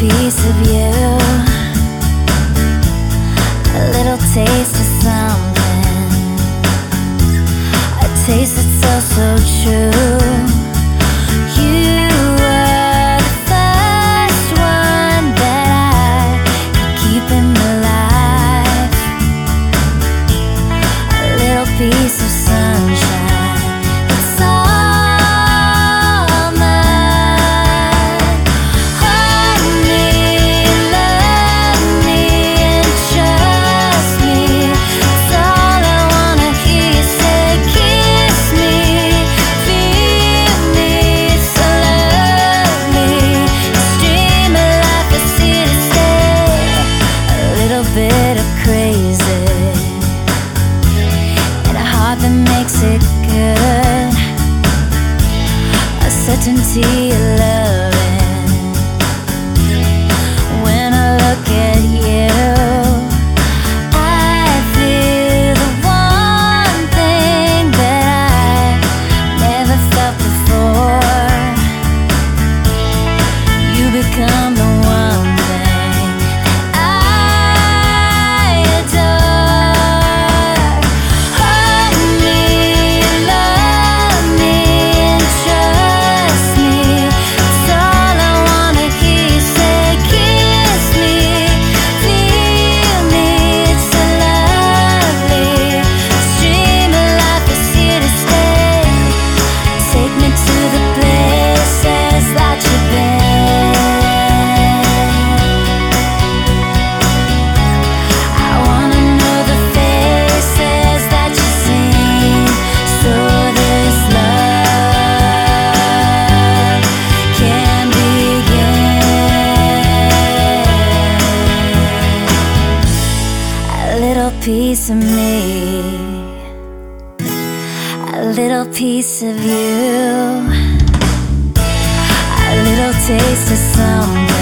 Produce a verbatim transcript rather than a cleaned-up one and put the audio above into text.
piece of you, a little taste of something, a taste that's so, so true. You were the first one that I could keep in my life, a little piece of sunshine, it's all mine. Hold me, love me, and trust me, it's all I wanna hear you say. Kiss me, feel me, so lovely, this dream of life is here to stay. A little bit of crazy and a heart that makes it good, a certainty of loving. When I look at you, I feel the one thing that I never felt before. You become the one thing I adore. Hold me, love me, and trust me, it's all I wanna hear you say. Kiss me, feel me, it's so lovely, this dream of life is here to stay. Take me to the places that you've been. I wanna know the faces that you've seen, so this love can begin. A little piece of me, a little piece of you, a little taste of something,